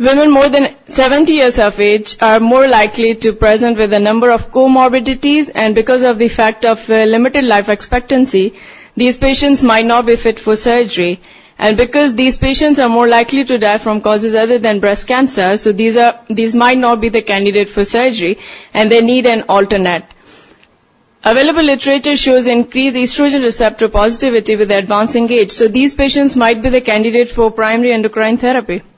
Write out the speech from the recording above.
Women more than 70 years of age are more likely to present with a number of comorbidities, and because of the fact of limited life expectancy, these patients might not be fit for surgery. And because these patients are more likely to die from causes other than breast cancer, so these might not be the candidate for surgery, and they need an alternate. Available literature shows increased estrogen receptor positivity with advancing age, so these patients might be the candidate for primary endocrine therapy.